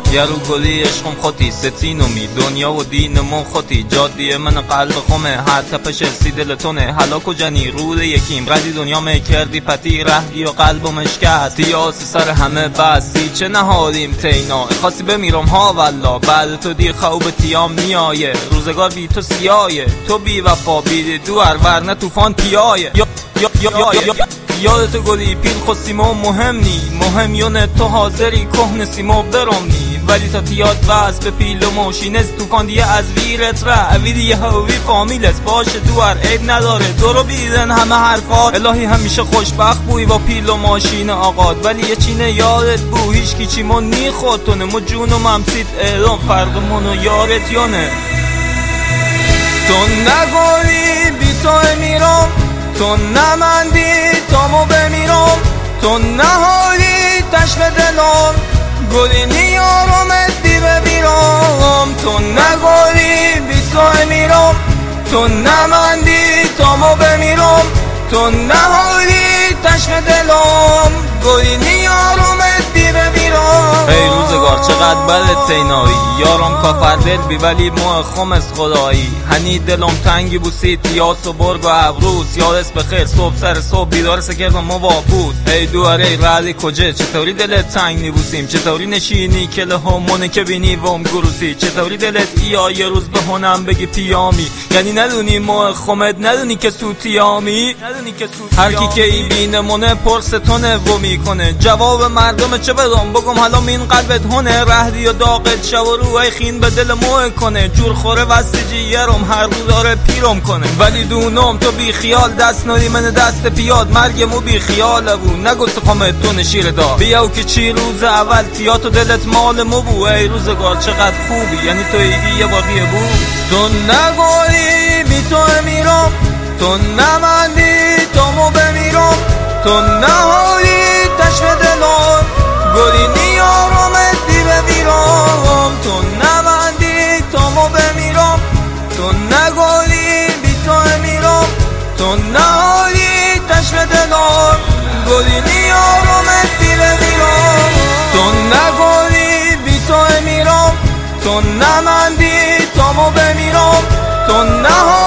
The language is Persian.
یارو گلی عشقم خودی ستینومی دنیا و دین من خودی جادی من قلب خمه هر تپش سی دلتونه هلاک و جنی رود یکیم قدی دنیا می کردی پتی رهگی و قلبم اشکست دیاس سر همه بسی چه نهادیم تینا خاصی بمیرم ها والله بعد تو دی خواب تیام میایه روزگار بی تو سیایه تو بی وفا بی دوار ورنه طوفان پیایه یادت گلی پیل خود سیمو مهم نی مهم یونه تو حاضری کهن سیمو برم نی ولی تا تیاد وست به پیل و موشینز طوفان دیگه از ویرت ره اویدی یه هوی فامیلت باشه دوار عیب نداره دورو بیدن همه حرفات الهی همیشه خوشبخت بوی با پیل و ماشین آقاد ولی یه چینه یادت بو هیچ کی چیمون نی خودتونه مو جونو ممسید اعلام فرق منو یارت یونه تو نگولی بی تو میرم تو نمندی تامو بمیرم تو نهالی تشم دلم گلی نیارم ادی بمیرم تو نگولی بی تو میرم تو نمندی تامو بمیرم تو نهالی تشم دلم گلی نیارم ادی بمیرم ای روزگار چقدر بده تینایی یارم کافر دل بی ولی مو خمس خدایی هنی دلم تنگی بوسید یاس و برگ و عبروس یادس بخیر صبح سر صبح بیدار سکردم مو واپوس ای دواره رلی کجه چطوری دلت تنگ نیبوسیم چطوری نشینی کله همونه که بینی وم گروسی چطوری دلت ایا یه روز به هنم بگی پیامی یعنی ندونی مو خمت ندونی که سوتیامی هر کی که ای بینه مونه پرستونه و میکنه جواب مردم چه بدم بگم حالا این قلبت هونه رهدی و داغت شب و روی خین به دل موه کنه جور خوره وسیجی یرم هر رو داره پیرم کنه ولی دونم تو بی خیال دست ندی من دست پیاد مرگمو بی خیاله بو نگو سخمت تو نشیر دا بیاو که چی روز اول تیات و دلت مال مو بو ای روزگار چقدر خوبی یعنی تو ایگی یه باقیه بو تو نگولی بی تو میرم تو نمندی تامو بمیرم تو نهالی تشم دلم گلی نیارم ادی بمیرم تو نمندی تامو بمیرم تو نگولی بی تو میرم تو نهالی تشم دلم گلی نیارم ادی بمیرم تو نگولی بی تو میرم تو نمندی تامو بمیرم تو نهالی